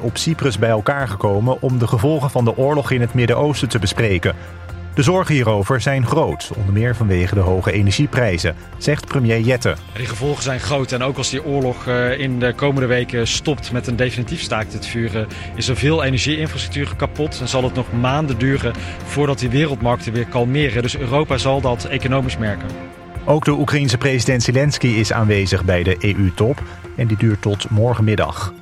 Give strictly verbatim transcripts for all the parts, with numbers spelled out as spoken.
op Cyprus bij elkaar gekomen om de gevolgen van de oorlog in het Midden-Oosten te bespreken. De zorgen hierover zijn groot, onder meer vanwege de hoge energieprijzen, zegt premier Jette. Die gevolgen zijn groot en ook als die oorlog in de komende weken stopt met een definitief staakt het vuren, is er veel energieinfrastructuur kapot en zal het nog maanden duren voordat die wereldmarkten weer kalmeren. Dus Europa zal dat economisch merken. Ook de Oekraïense president Zelensky is aanwezig bij de E U-top en die duurt tot morgenmiddag.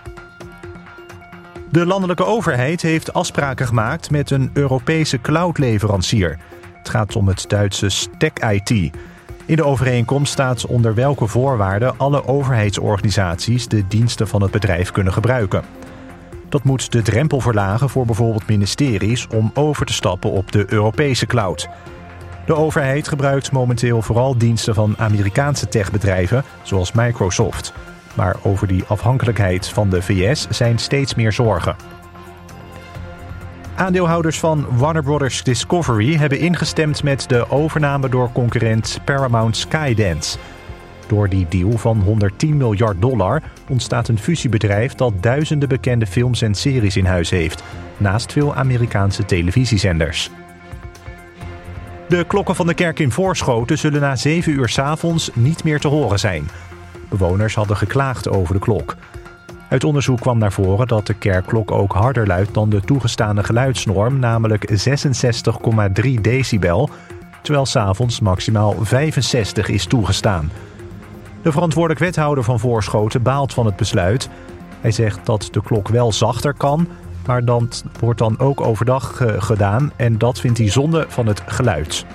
De landelijke overheid heeft afspraken gemaakt met een Europese cloudleverancier. Het gaat om het Duitse Stack I T. In de overeenkomst staat onder welke voorwaarden alle overheidsorganisaties de diensten van het bedrijf kunnen gebruiken. Dat moet de drempel verlagen voor bijvoorbeeld ministeries om over te stappen op de Europese cloud. De overheid gebruikt momenteel vooral diensten van Amerikaanse techbedrijven zoals Microsoft. Maar over die afhankelijkheid van de V S zijn steeds meer zorgen. Aandeelhouders van Warner Brothers Discovery hebben ingestemd met de overname door concurrent Paramount Skydance. Door die deal van honderdtien miljard dollar ontstaat een fusiebedrijf dat duizenden bekende films en series in huis heeft, naast veel Amerikaanse televisiezenders. De klokken van de kerk in Voorschoten zullen na zeven uur 's avonds niet meer te horen zijn. Bewoners hadden geklaagd over de klok. Uit onderzoek kwam naar voren dat de kerkklok ook harder luidt dan de toegestane geluidsnorm, namelijk zesenzestig komma drie decibel, terwijl 's avonds maximaal vijfenzestig is toegestaan. De verantwoordelijk wethouder van Voorschoten baalt van het besluit. Hij zegt dat de klok wel zachter kan, maar dat wordt dan ook overdag uh, gedaan en dat vindt hij zonde van het geluid.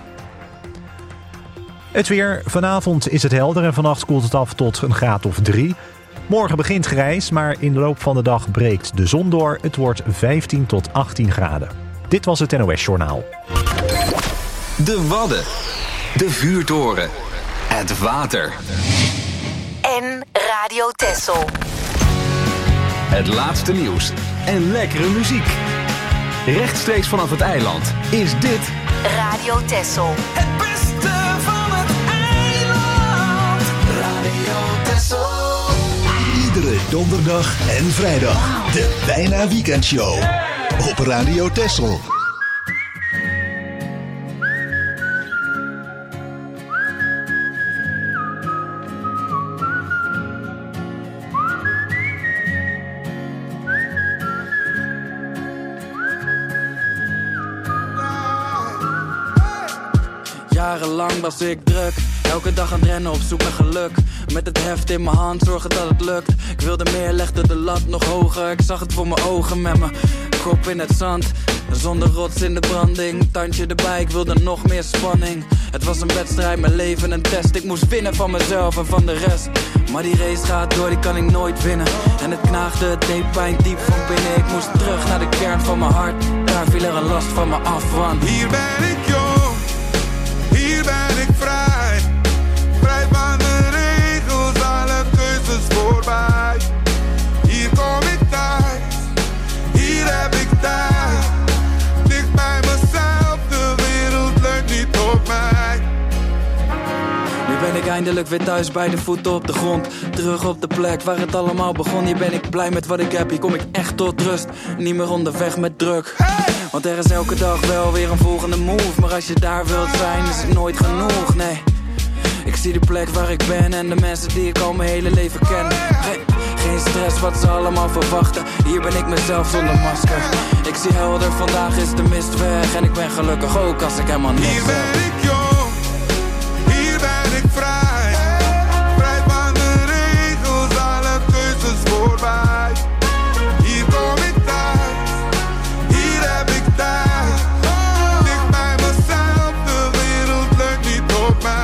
Het weer. Vanavond is het helder en vannacht koelt het af tot een graad of drie. Morgen begint grijs, maar in de loop van de dag breekt de zon door. Het wordt vijftien tot achttien graden. Dit was het N O S Journaal. De Wadden. De vuurtoren. Het water. En Radio Texel. Het laatste nieuws en lekkere muziek. Rechtstreeks vanaf het eiland is dit Radio Texel. Het beste van het eiland. Radio Texel. Iedere donderdag en vrijdag. De Bijna Weekendshow. Op Radio Texel. Jarenlang was ik druk, elke dag aan het rennen op zoek naar geluk. Met het heft in mijn hand, zorgen dat het lukt. Ik wilde meer, legde de lat nog hoger. Ik zag het voor mijn ogen met mijn kop in het zand. Zonder rots in de branding, tandje erbij, ik wilde nog meer spanning. Het was een wedstrijd, mijn leven een test. Ik moest winnen van mezelf en van de rest. Maar die race gaat door, die kan ik nooit winnen. En het knaagde, het deed pijn diep van binnen. Ik moest terug naar de kern van mijn hart. Daar viel er een last van me af, want hier ben ik jong, hier ben ik vrij. Vrij van de regels, alle keuzes voorbij. Hier kom ik thuis, hier heb ik tijd. Dicht bij mezelf, de wereld leunt niet op mij. nu ben ik eindelijk weer thuis bij de voeten op de grond. Terug op de plek waar het allemaal begon. Hier ben ik blij met wat ik heb, hier kom ik echt tot rust. Niet meer onderweg met druk. Want er is elke dag wel weer een volgende move. Maar als je daar wilt zijn, is het nooit genoeg, nee. Ik zie de plek waar ik ben en de mensen die ik al mijn hele leven ken. Geen, geen stress wat ze allemaal verwachten. Hier ben ik mezelf zonder masker. Ik zie helder, vandaag is de mist weg. En ik ben gelukkig ook als ik helemaal niks Hier heb. ben ik jong, hier ben ik vrij. Vrij van de regels, alle keuzes voorbij. Hier kom ik thuis, hier heb ik tijd. Dicht bij mezelf, de wereld leunt niet op mij.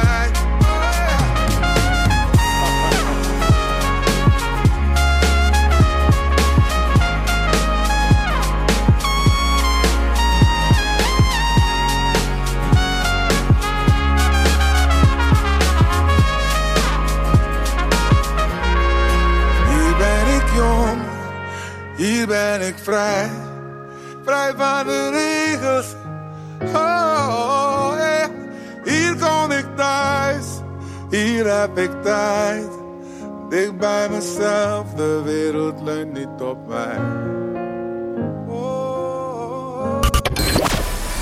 Hier ben ik vrij, vrij van de regels. Oh, yeah. Hier kom ik thuis, hier heb ik tijd. Dicht bij mezelf, de wereld leunt niet op mij.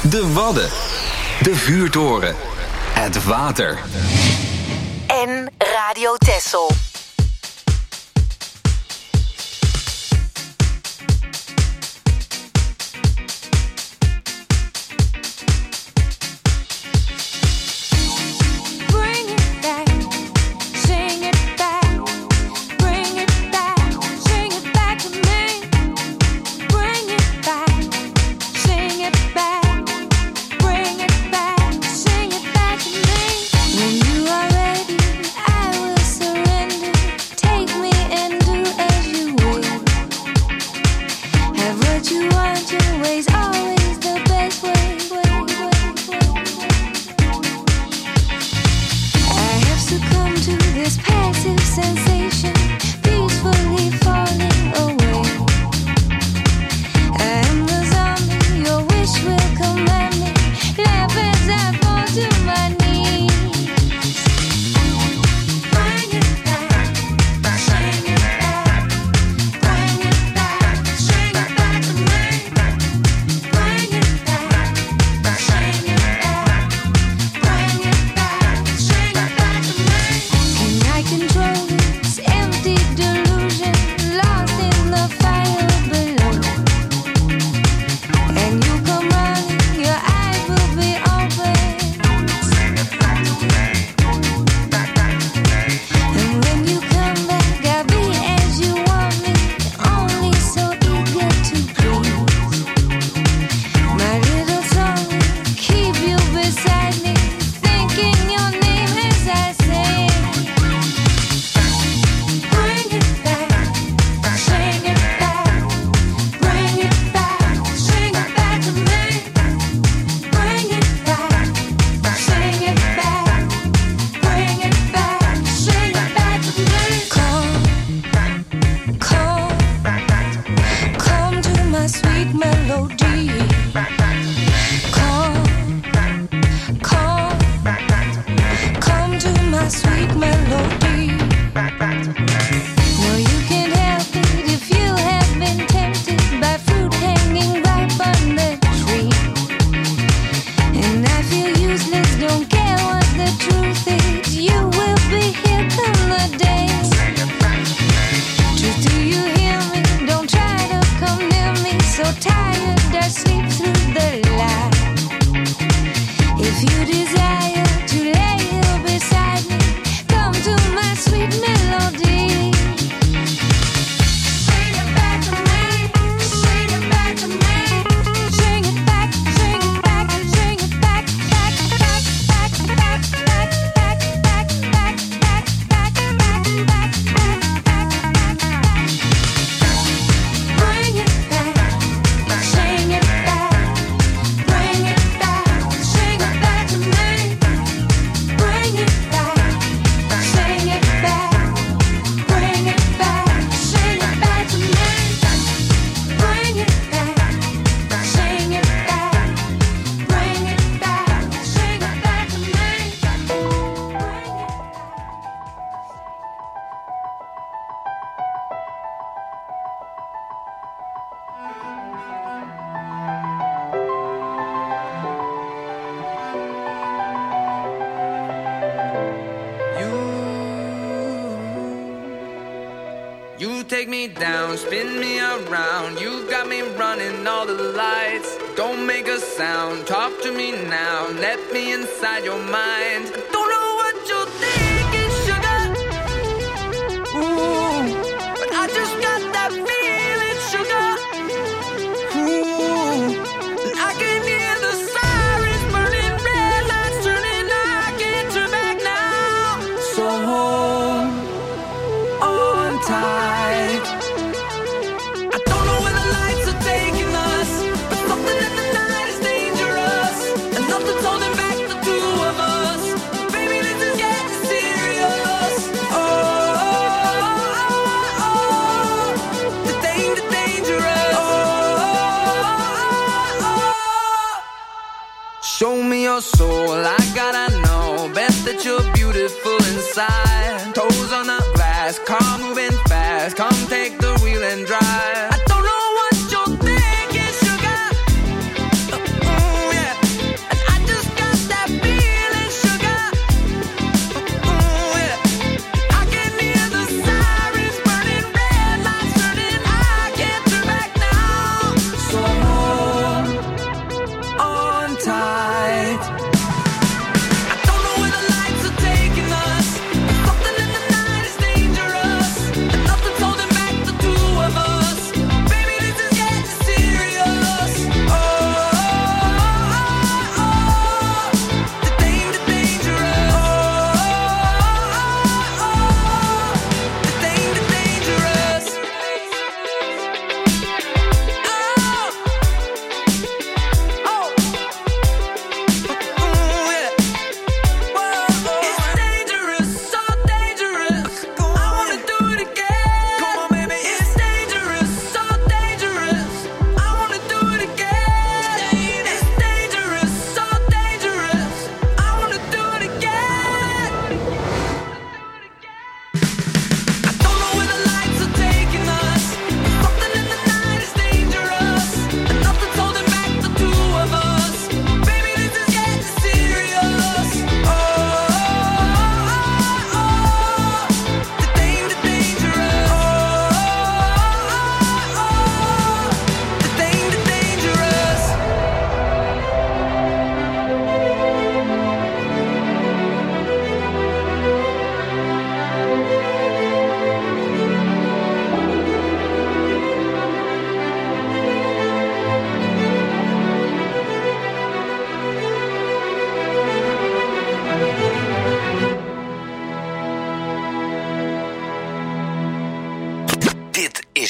De Wadden. De vuurtoren. Het water. En Radio Texel. Take me down, spin me around. You got me running all the lights. Don't make a sound, talk to me now. Let me inside your mind. Don't know what you're thinking, sugar. Ooh, but I just got that feeling, sugar. Ooh, and I can hear the sirens burning, red lights turning. I can't turn back now. So hold on tight. Show me your soul, I gotta know. Best that you're beautiful inside. Toes on the glass, car moving fast. Come take the wheel and drive. I don't know what you're thinking, sugar. Uh, mm, yeah.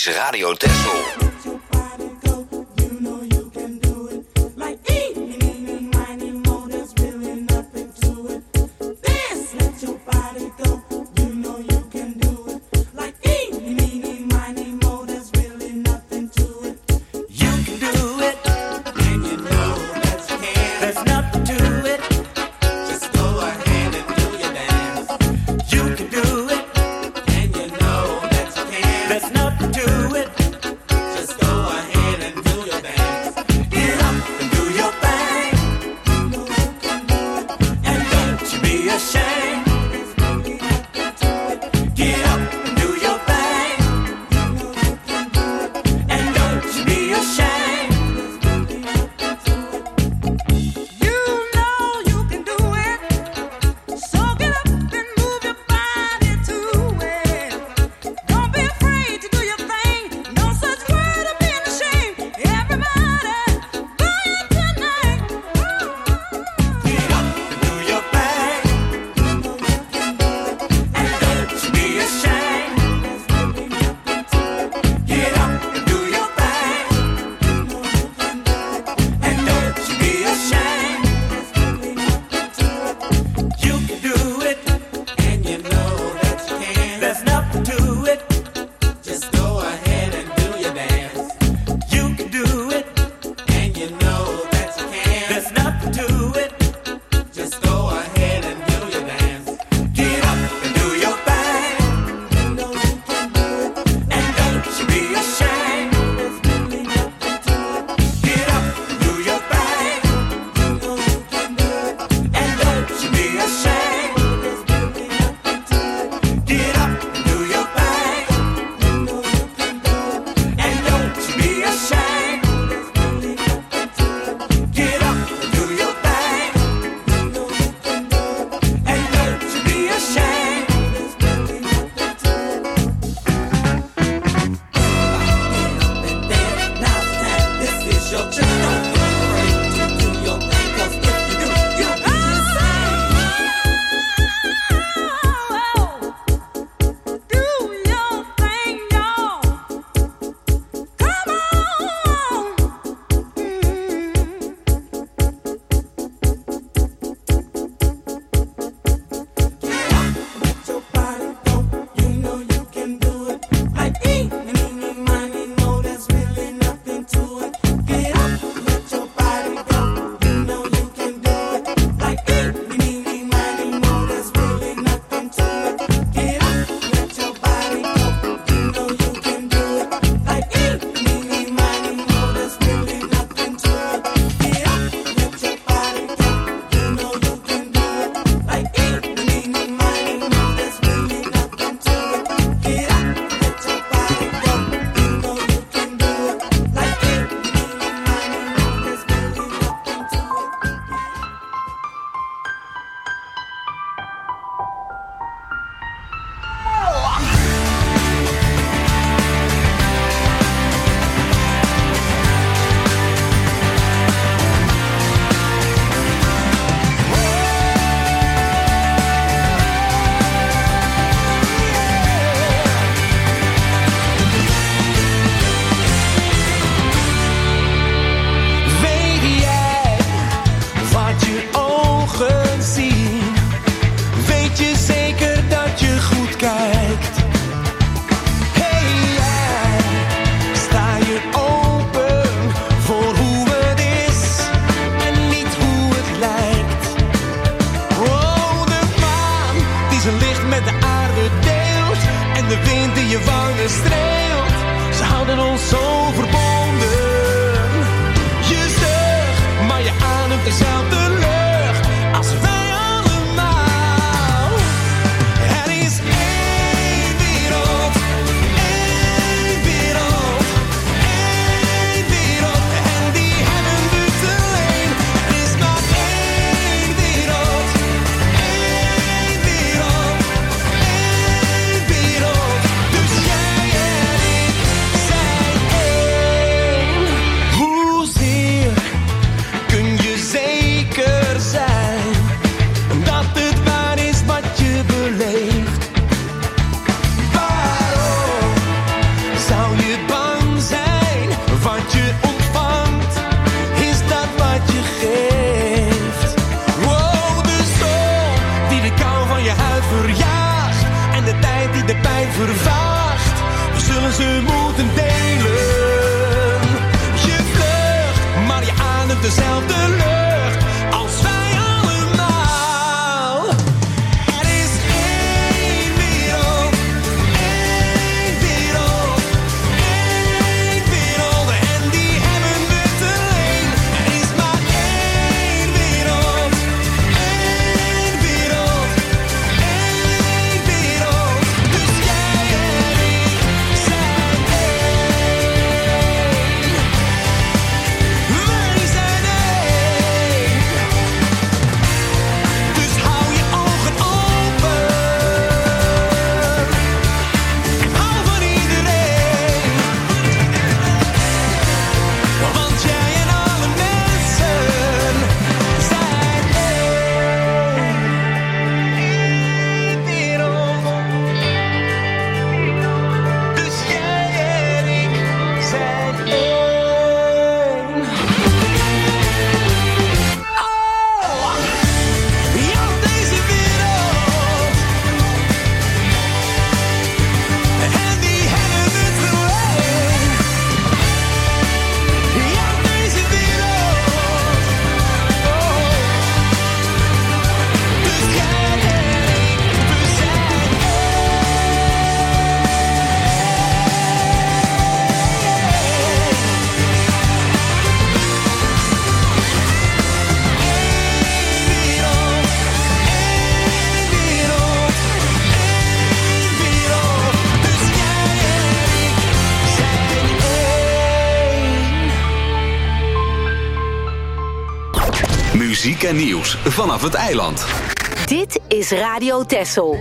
is Radio Texel. There's nothing to it. ze moeten delen. Je vlucht, maar je ademt dezelfde lucht als wij allemaal. Er is één wereld, één wereld, één wereld en die hebben we te leen. Er is maar één wereld, één wereld, één wereld. Dus jij en ik zijn één. Wij zijn één. Dus hou je ogen open en hou van iedereen. Want jij en alle mensen zijn één. Eén wereld. Dus jij en ik zijn één. Oh, ja, deze wereld. En die hebben we te leen. Ja, deze wereld. Oh, dus jij en ik, we zijn Muziek en nieuws vanaf het eiland. Dit is Radio Texel.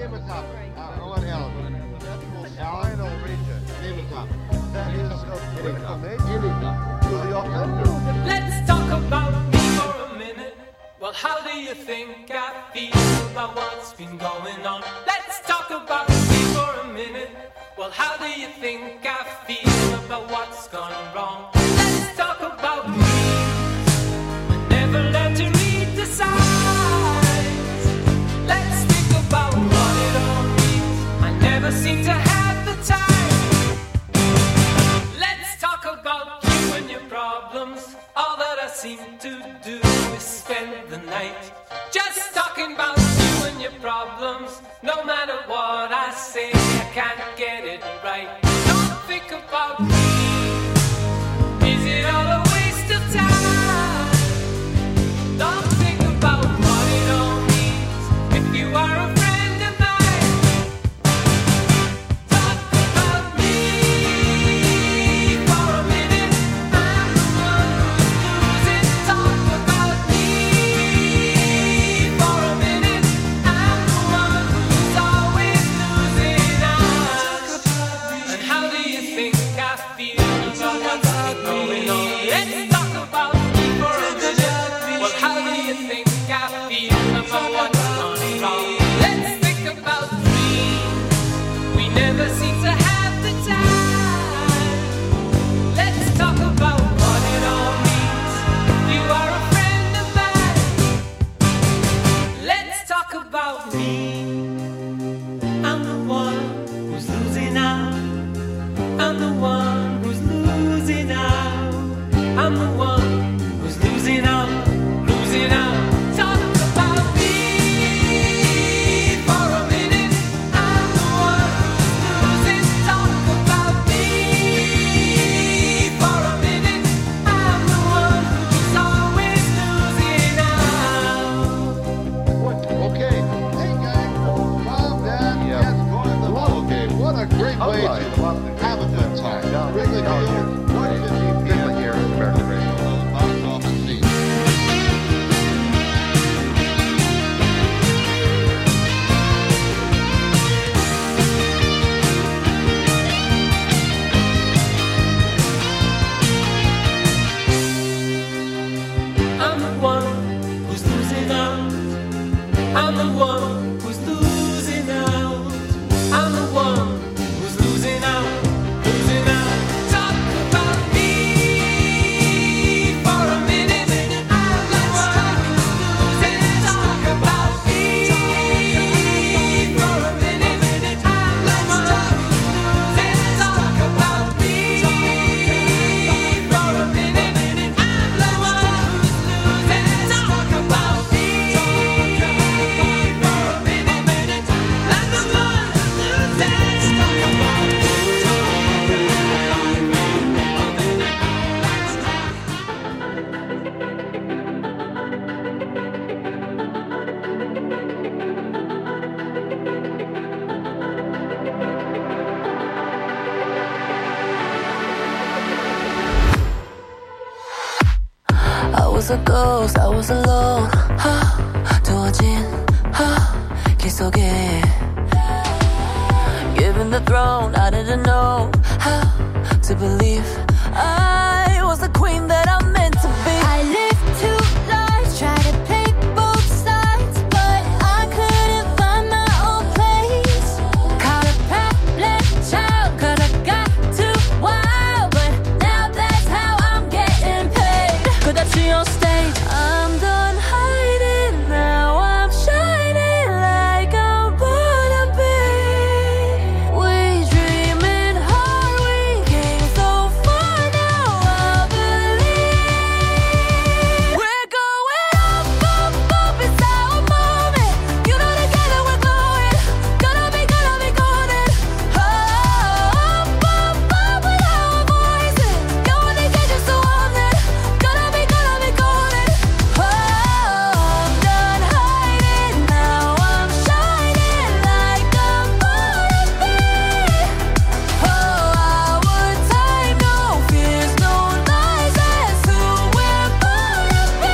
Let's talk about me for a minute. Well, how do you think I feel about what's been going on? Let's talk about me for a minute. Well, how do you think I feel about what's gone wrong? Let's talk about me. I never learned to read the signs. Let's think about what it all means. I never seem to have the time. Let's talk about you and your problems. All that I seem to do is spend the night just talking about you and your problems. No matter what I say, I can't get it right. Don't think about me. Is it all a waste of time? Don't think about what it all means. If you are a friend of mine, talk about me for a minute. I'm the one who's losing. Talk about me for a minute. I'm the one who's always losing out. And how do you think I feel about what's going on? Let's talk about me for a minute. Well, how do you think I feel about what's gone wrong? Let's think about dreams. We never seem to have the time. Let's talk about what it all means. You are a friend of mine. Let's talk about me. I'm the one who's losing out. I'm the one who's losing out. I'm the one who's losing out, losing out. Talk about me for a minute. I'm the one who's losing. Talk about me for a minute. I'm the one who's always losing out. Okay. Hey guys, Bob, Dad, yes, going to the ball game. What a great way to have a good time. Really, what fifty here in American Radio. was a ghost, I was alone. 두어진 길 속에 given the throne, I didn't know how to believe I was the queen that I'm meant to be. I lived two lives, tried to play both sides, but I couldn't find my own place. Caught a problem child, cause I got too wild, but now that's how I'm getting paid. Could I see on stage? I'm done hiding, now I'm shining like I'm born to be. We dreaming hard, we came so far, now I believe. We're going up, up, up, it's our moment. You know together we're glowing. Gonna be, gonna be golden. Oh, up, up, up with our voices. Going to get you so on it. Gonna be, gonna be golden. Oh, I'm done hiding, now I'm shining like I'm born to be. Oh, our time, no fears, no lies, that's who we're born to be.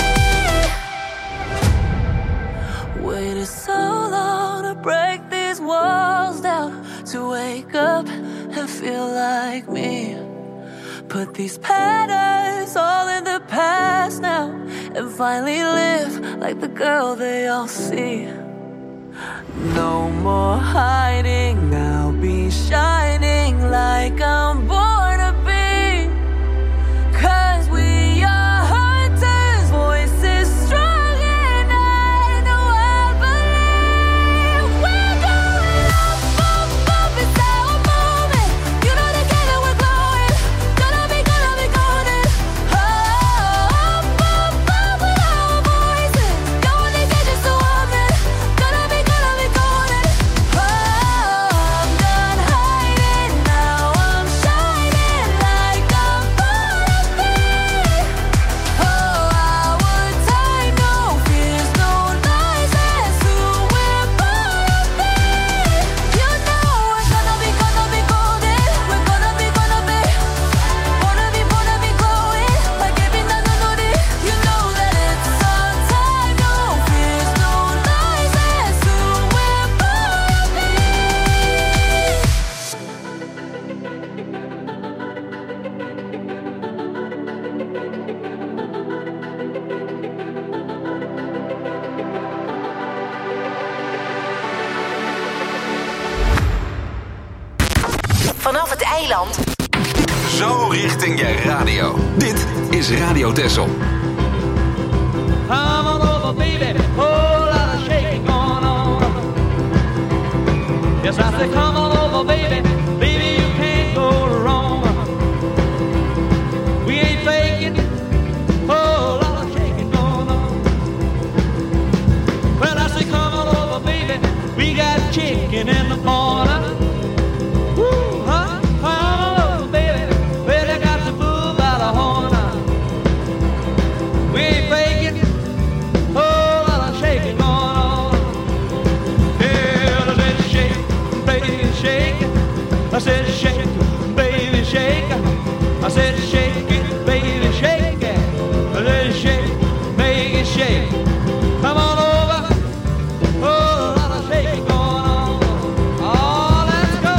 Waited so long to break these walls down, to wake up and feel like me. Put these patterns all in the past now, and finally live like the girl they all see. No more hiding, I'll be shining like I'm born to be. Cause we are hunters, voices strong, and I know I believe. We're going up, up, up, it's our moment. You know together we're glowing. Gonna be, gonna be golden. Oh, up, up, up with our voices. Going to get you so on it. Gonna be, gonna be golden. Oh, I'm done hiding, now I'm shining like I'm born to be. Oh, our time, no fears, no lies, that's who we're born to be. You know we're gonna be, gonna be golden. We're gonna be, gonna be, wanna be, wanna be glowing like every night I know it. You know that it's our time, no fears, no lies, that's who we're born to be. Vanaf het eiland. Zo richting je radio. Dit is Radio Texel. Come on over, baby. Whole lot of shaking going on. Yes, I say, come on over, baby. Baby, you can't go wrong. We ain't faking. Whole lot of shaking going on. Well, I say, come on over, baby. We got chicken in the corner. Woo, huh? Come on over, baby. Well, you got the bull by the horn. We ain't faking. Whole lot of shaking going on. Yeah, I said shake, baby, shake. I said shake, baby, shake. I said shake it, baby, shake it. I said shake, make it shake. Come on over. Whole lot of shaking going on. Oh, let's go.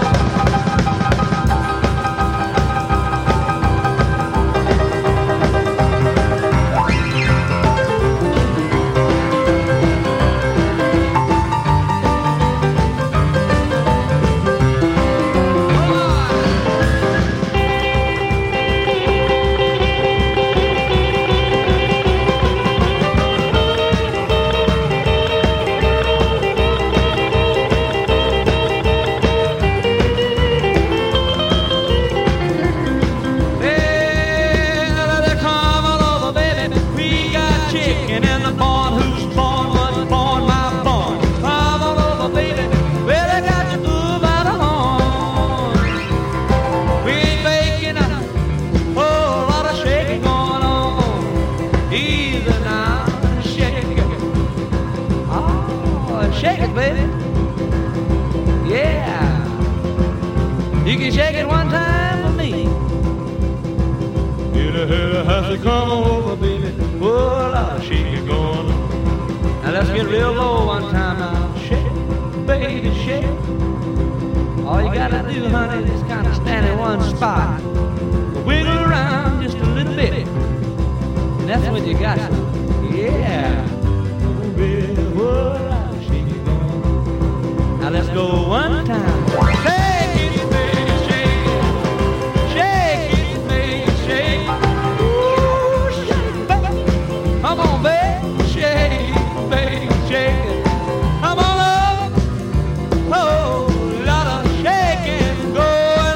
Hey, come on over, baby. We got chicken in the barn. Who's born was born, my born. Come on over, baby. Well, I got you through by the horn. We ain't faking a whole lot of shaking going on. Easy now, shake it. Oh, shake it, baby. Yeah. You can shake it one time for me. You I said, come on over, baby. Oh, a lot of shaking going on. Now let's get real low one time now. Shake, baby, shake. All you gotta do, honey, is kind of stand in one spot. Wiggle around just a little bit. And that's when you got some. Yeah. Oh, baby, oh, a lot of shaking going on. Now let's go one time. Shake it, baby, shake it. Shake it, baby, shake it. Ooh, shake it, baby. Come on, baby, shake it, baby, shake it. Come on up. Oh, lot of shaking going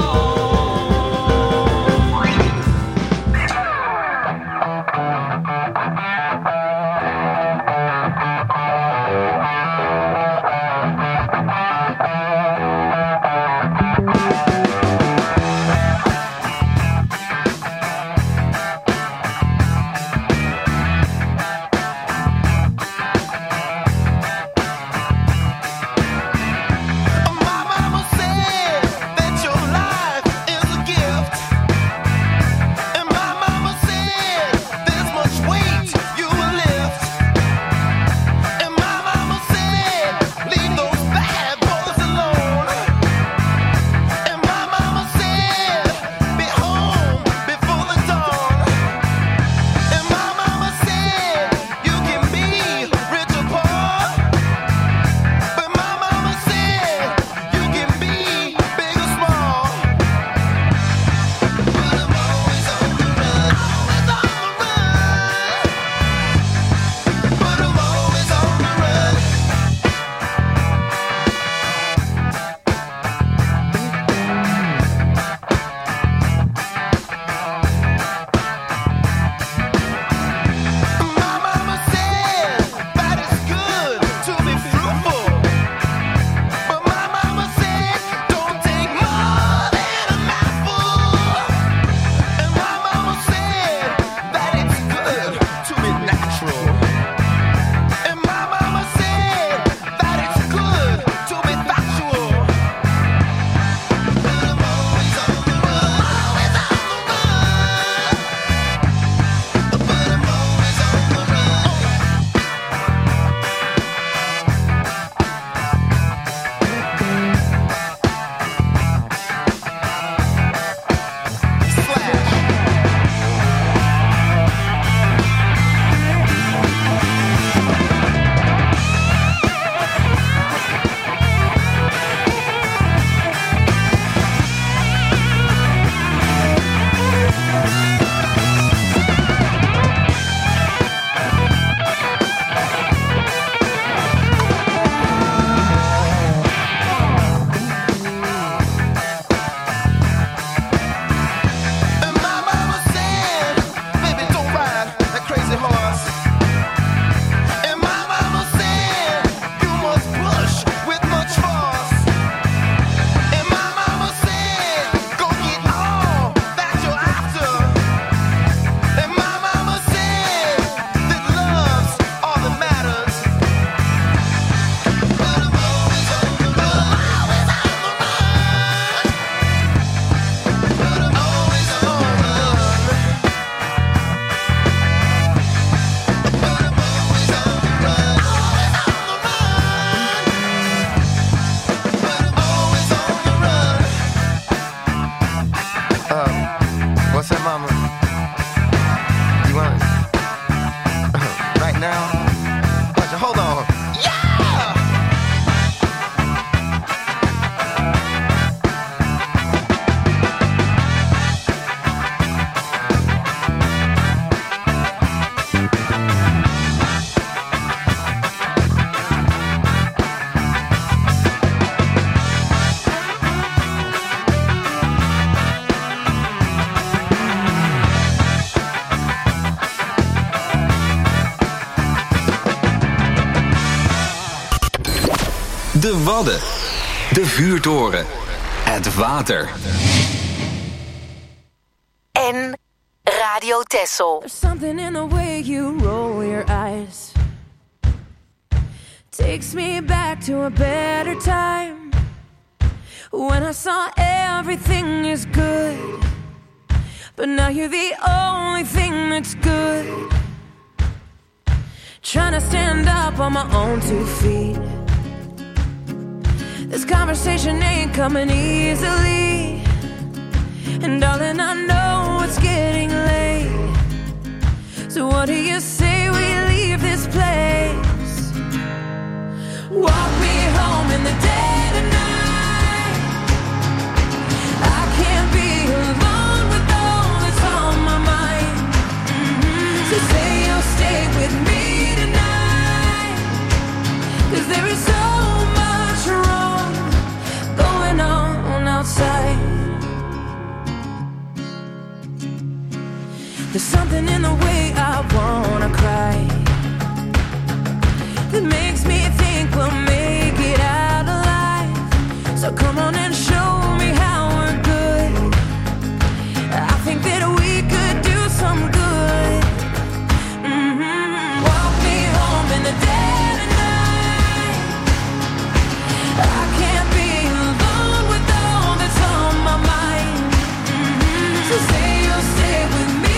De Wadden. De vuurtoren. Het water. En Radio Texel. There's something in the way you roll your eyes. Takes me back to a better time. When I saw everything is good. but now you're the only thing that's good. Trying to stand up on my own two feet. This conversation ain't coming easily. And darling, I know it's getting late. So what do you say we leave this place? Walk me home in the dead of night. I can't be alone with all that's on my mind. Mm-hmm. So say you'll stay with me tonight. 'Cause there is so much wrong going on outside. There's something in the way I wanna cry that makes me think we'll make it out alive. So come on and show me how we're good. I think that we could do some good. Mm-hmm. Walk me home in the dead of night. I can't be alone with all that's on my mind. Mm-hmm. So say you'll stay with me.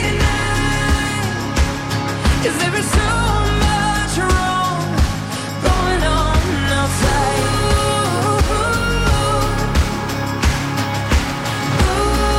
'Cause there is so much wrong going on outside. Ooh, ooh,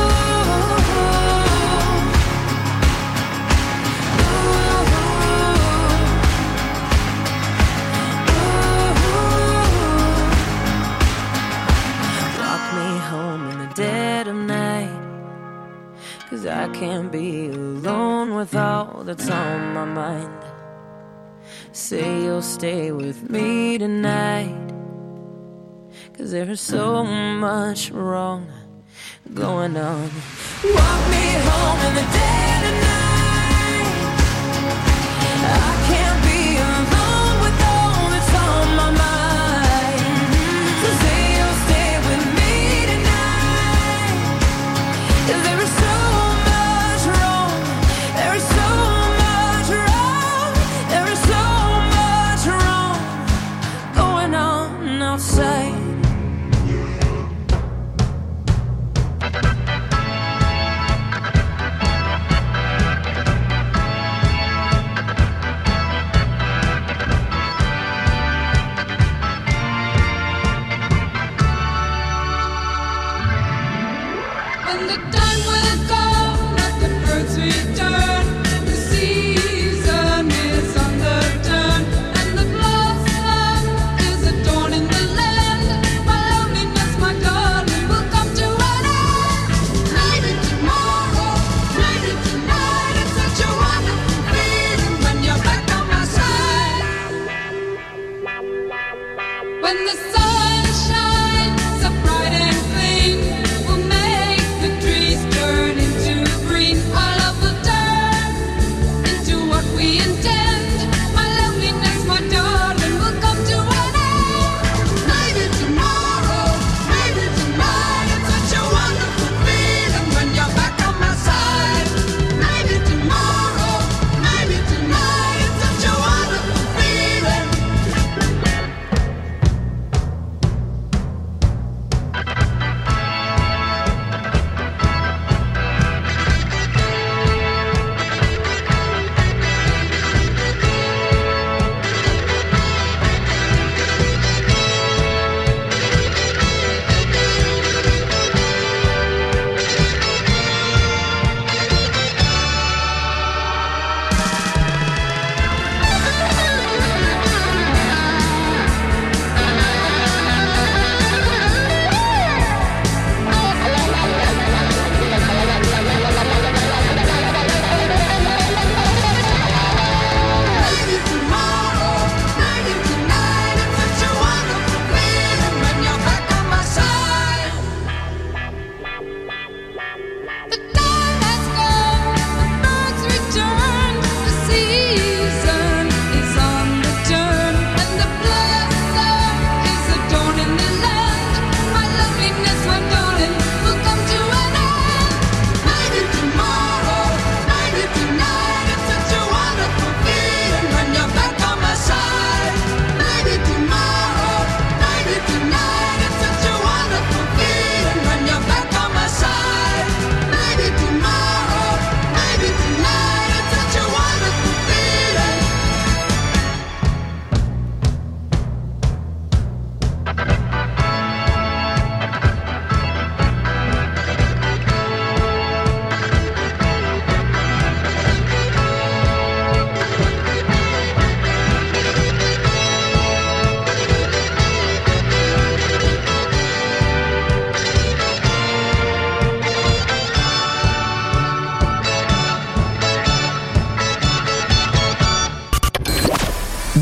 ooh. Walk me home in the dead of night. 'Cause I can't be alone with all that's on my mind. Say you'll stay with me tonight. 'Cause there is so much wrong going on. Walk me home in the dead of night. I can't be alone with all that's on my mind. So say you'll stay with me tonight. 'Cause there is so much wrong. There is so much wrong. There is so much wrong going on outside.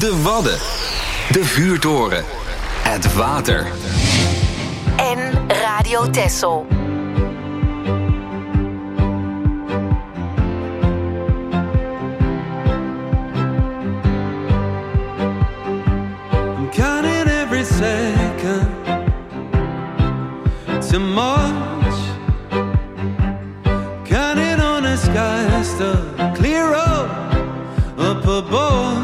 De Wadden. De vuurtoren. Het water. En Radio Texel. I'm counting every second to March. Counting on the skies to clear up up above.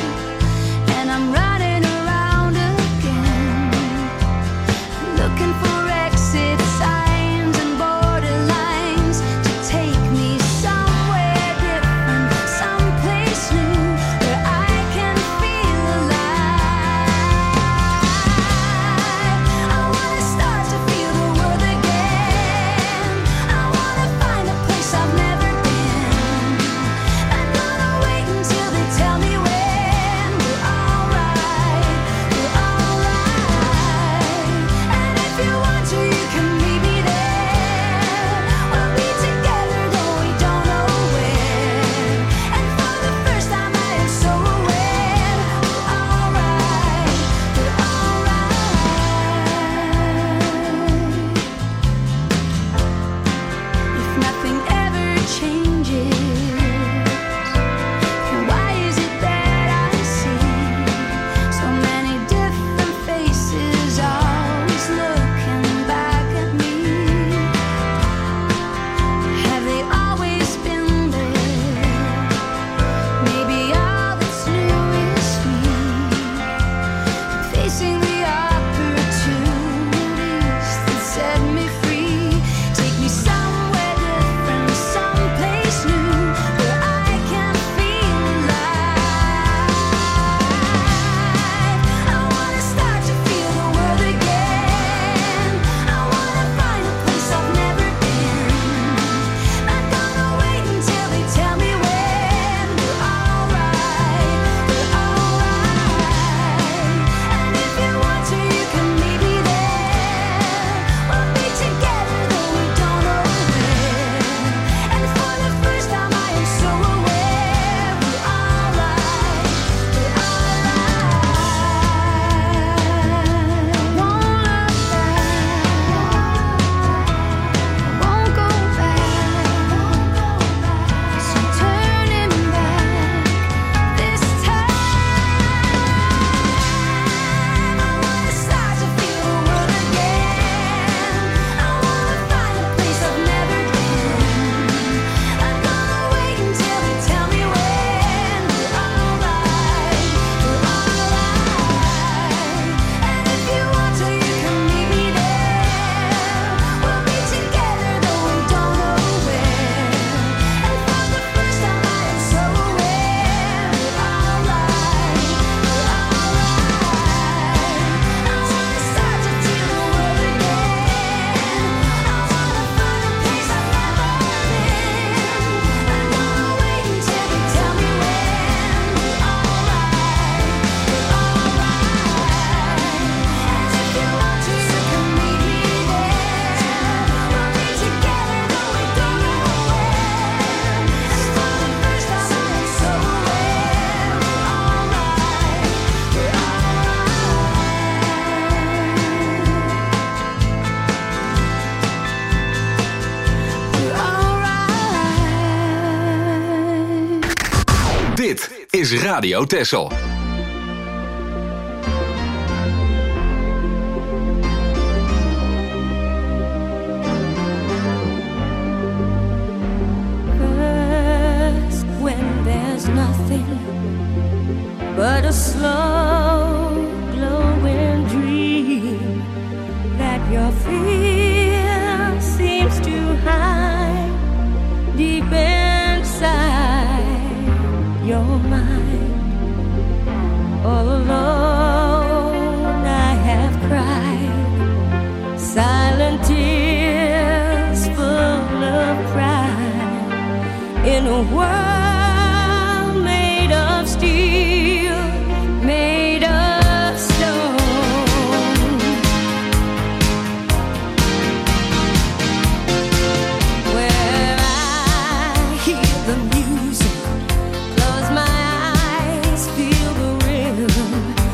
Looking for is Radio Texel. First, when there's nothing but a slow glowing dream that your fear seems to hide deep inside your mind. All alone I have cried silent tears full of pride in a world made of steel, made of stone. Where I hear the music, close my eyes, feel the rhythm,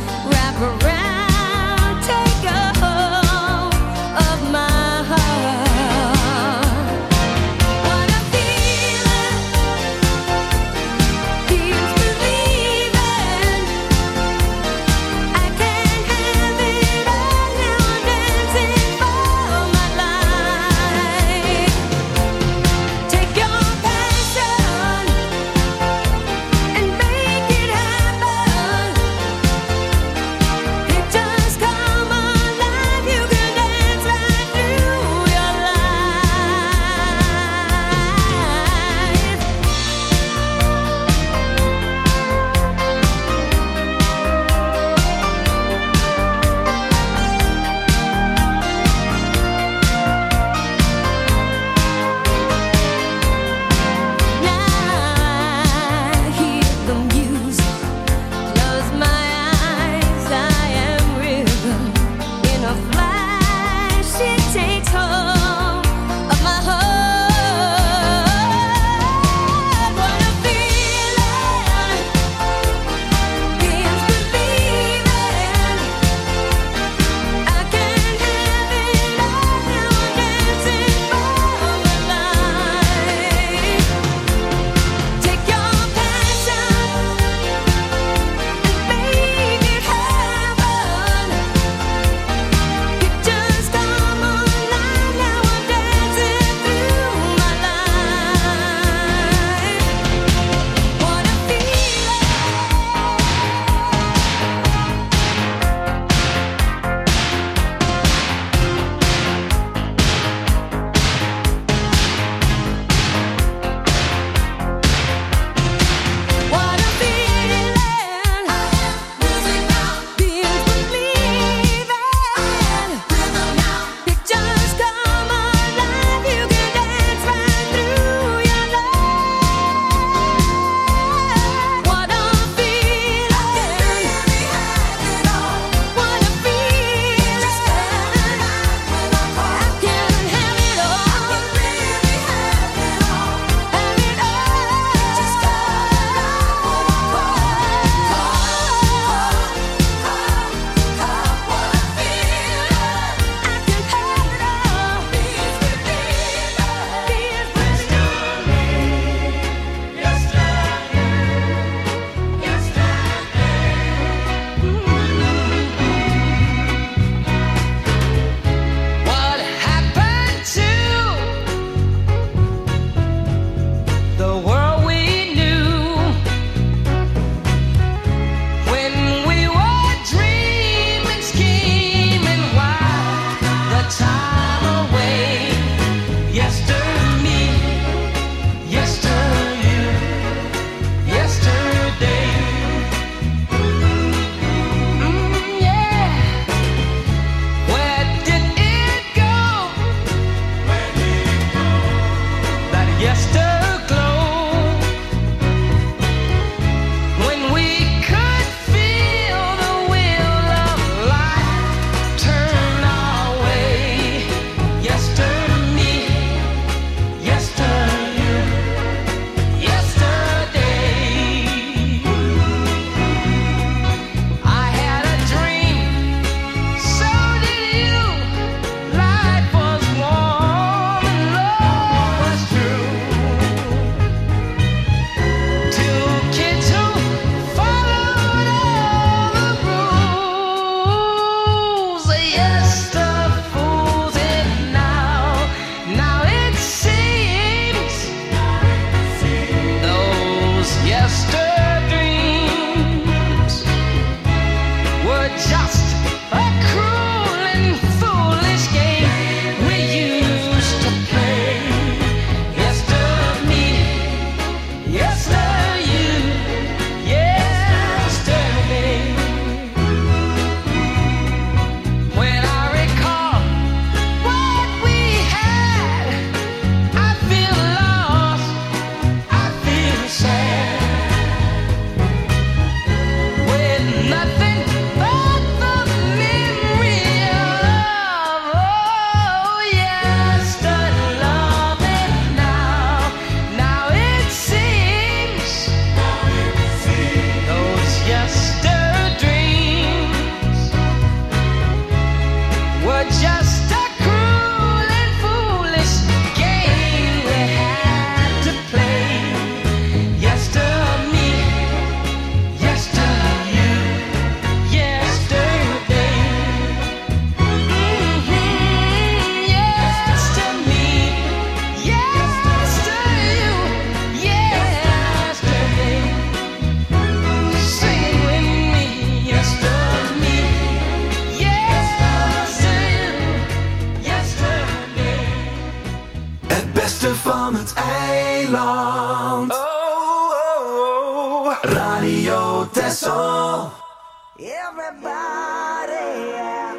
Radio Tessel. Everybody, yeah.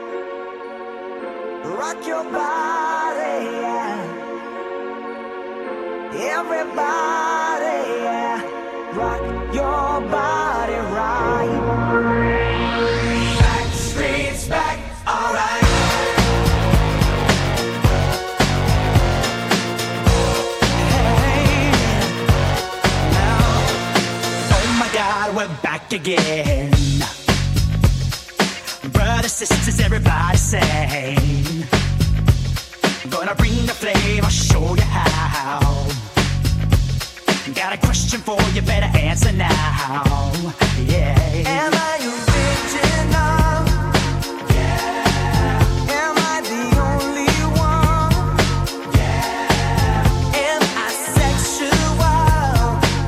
Rock your body, yeah. Everybody, yeah. Rock your body right. Back streets back, alright. Hey, now, oh my God, we're back again. Brothers, sisters, everybody sing. Gonna bring the flame, I'll show you how. Got a question for you, better answer now. Yeah. Am I original? Yeah. Am I the only one? Yeah. Am I sexual?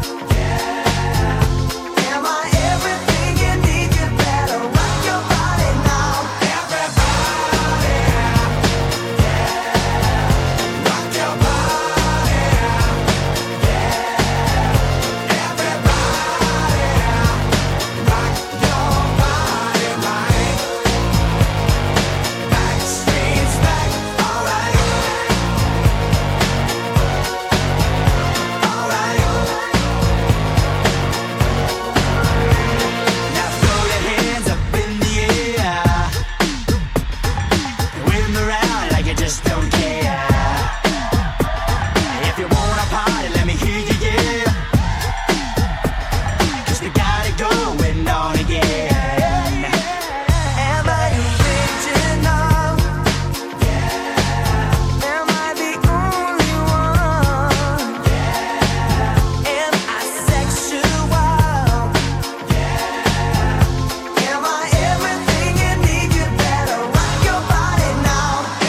Yeah. Am I everything you need? You better rock your body now. Everybody, yeah. Rock your body, yeah. Just don't care. If you wanna party, let me hear you, yeah. 'Cause we got it going on again. Am I original? Yeah. Am I the only one? Yeah. Am I sexual? Yeah. Am I everything you need? You better rock your body now.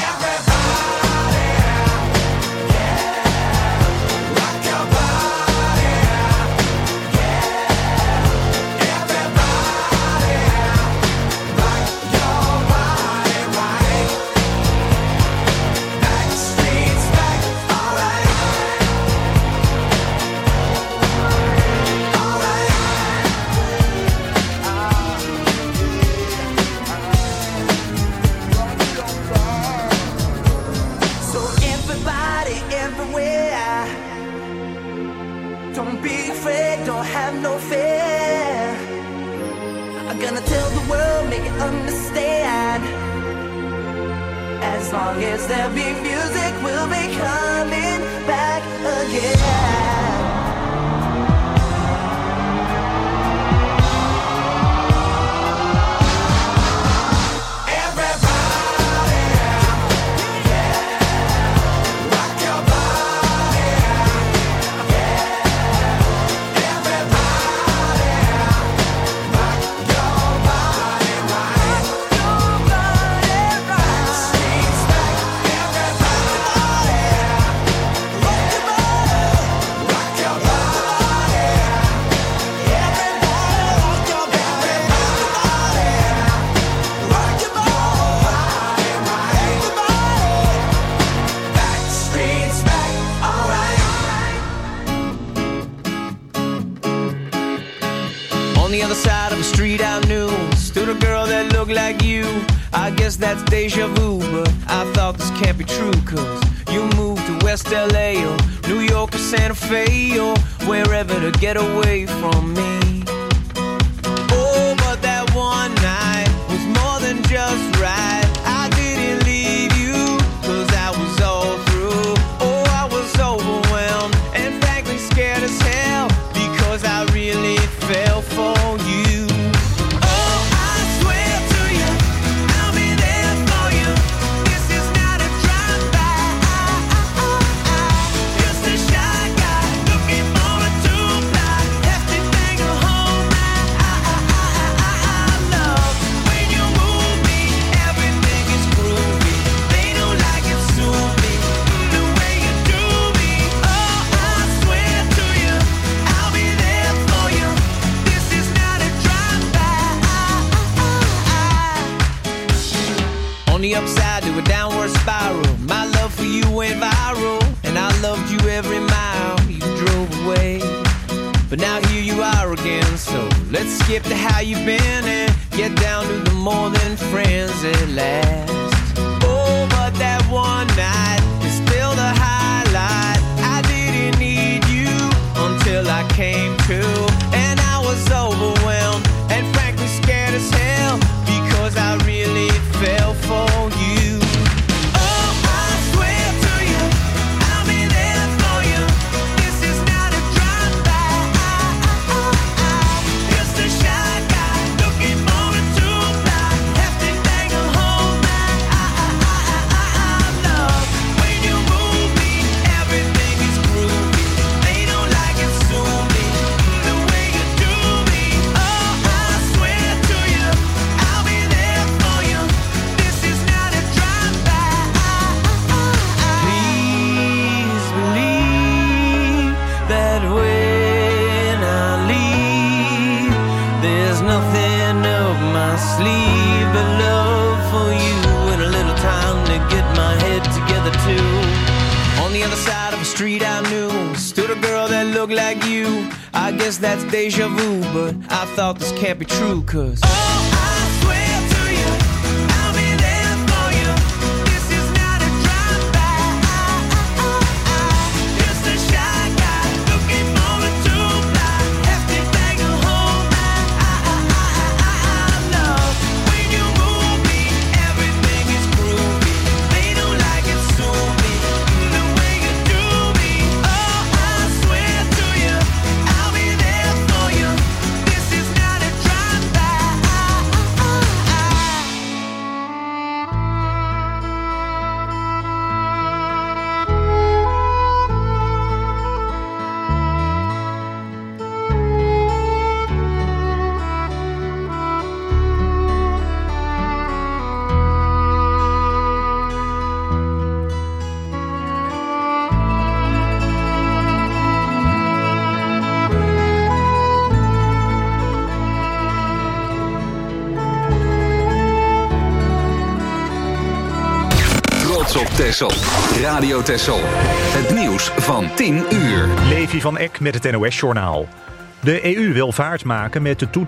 So everybody, everywhere, don't be afraid, don't have no fear. I'm gonna tell the world, make it understand. As long as there be music, we'll be coming back again. On the other side of the street I knew stood a girl that looked like you. I guess that's deja vu, but I thought this can't be true. Cause you moved to West L A or New York or Santa Fe or wherever to get away from me. Oh, but that one night was more than just right. I didn't leave you cause I was all through. Oh, I was overwhelmed and frankly scared as hell because I really fell for you. Oh, I swear to you, I'll be there for you. This is not a drive-by. Just a shy guy looking for a two-ply. Everything a home run. I love when you move me. Everything is groovy. They don't like it, sue me. The way you do me. Oh, I swear to you, I'll be there for you. This is not a drive-by. On the upside to a downward spiral, my love for you went viral, and I loved you every mile you drove away. But now here you are again, so let's skip to how you've been and get down to the more than friends at last. Oh, but that one night is still the highlight. I didn't need you until I came to, and I was overwhelmed and frankly scared as hell because I really fell for you. Oh, I swear to you, I'll be there for you. This is not a drive-by. Just a shy guy looking for a two-ply. Hefty bag of home love. When you move me, everything is groovy. They don't like it, sue me the way you do me. Oh, I swear to you, I'll be there for you. This is not a drive-by. Please believe that when I leave, there's nothing up my sleeve but love for you and a little time to get my head together too. On the other side of the street I knew stood a girl that looked like you. I guess that's deja vu, but I thought this can't be true, cause oh, I swear to you, I'll be there for you. This is not a drive-by. Just a shy guy looking for a two-ply. Hefty bag of home love. When you move me, everything is groovy. They don't like it, sue me the way you do me. Oh, I swear to you, I'll be there for you. This is not a drive-by. Trots op Texel. Radio Texel. Het nieuws van tien uur. Levi van Eck met het N O S-journaal. De E U wil vaart maken met de toets